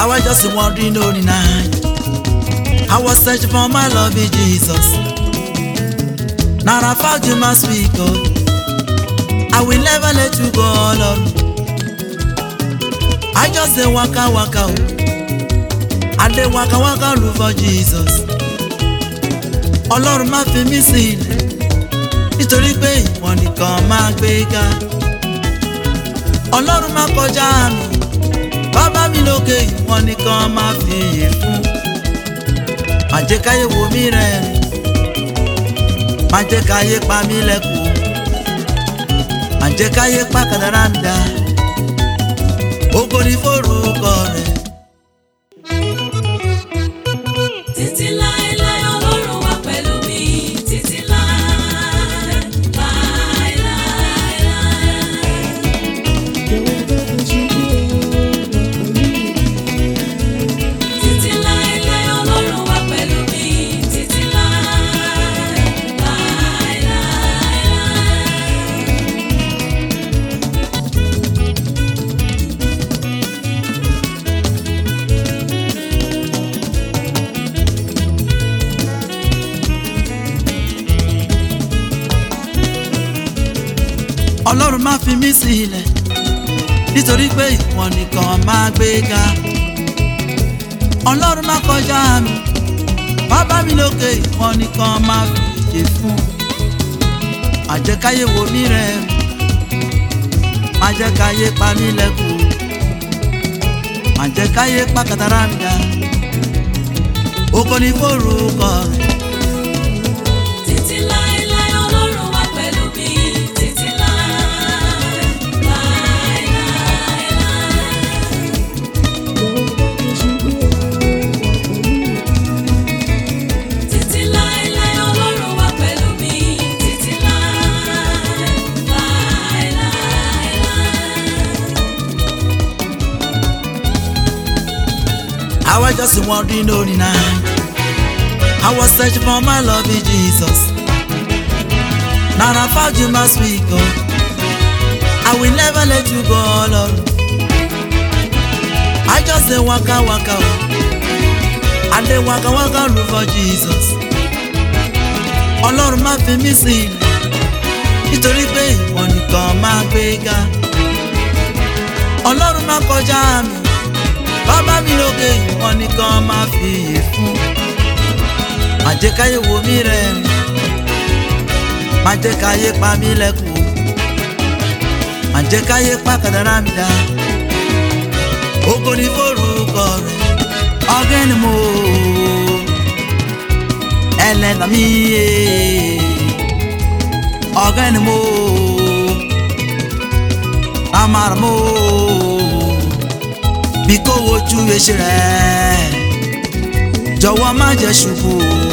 I was just wondering all the night. I was searching for my love in Jesus. Now I found you, my sweet God. I will never let you go, Lord. I just say waka waka, I dey waka waka look for Jesus. Ọlọ́run má fi mí sílẹ̀, nítorí pé ìwọ nìkan máa gbéga. Ọlọ́run má kọjá mi, bàbá mi lókè ìwọ nìkan máa fi yè fún. Má jẹ́ káyé wò mí rẹ́rìn, má jẹ́ káyé pa mí lẹ́kùn, má jẹ́ káyé pa kàdàrà mi dá. Ògo ni forúkọ rẹ̀. Títí láéláé Ọlọ́run wà pẹ̀lú mi, títí láé, láéláé. Títí láéláé Ọlọ́run wà pẹ̀lú mi, títí láé, láéláé. Ọlọ́run má fi mí sílẹ̀, nítorí pé ìwọ nìkan máa gbéga. Ọlọ́run má kọjá mi, bàbá mi lókè ìwọ nìkan máa fi ìyè fún. Má jẹ́ káyé wò mí rẹ́rìn, má jẹ́ káyé pa mí lẹ́kùn, má jẹ́ káyé pa kàtàrà mi dá. Ògo ni forúkọ rẹ̀. Títí láéláé Ọlọ́run wà pẹ̀lú mi, títí láé, láéláé. Títí láéláé Ọlọ́run wà pẹ̀lú mi, títí láé, láéláé. I was just wondering all the night. I was searching for my love in Jesus. Now I found you, my sweet God. I will never let you go, Lord. I just say waka waka, I dey waka waka look for Jesus. Ọlọ́run má fi mí sílẹ̀, nítorí pé ìwọ nìkan máa gbéga. Ọlọ́run má kọjá mi, bàbá mi lókè ìwọ nìkan máa fi yè fún. Má jẹ́ káyé wò mí rẹ́rìn, má jẹ́ káyé pa mí lẹ́kùn, má jẹ́ káyé pa kàdàrà mi dá. Ògo ni forúkọ rẹ̀. Ọ̀gá ni mo ẹlẹ́dàá mi yé. Ọ̀gá ni mo amara mo bí kò wojú ẹ̀ṣẹ̀ rẹ̀, jọ̀wọ́ má jẹ́ ṣubú.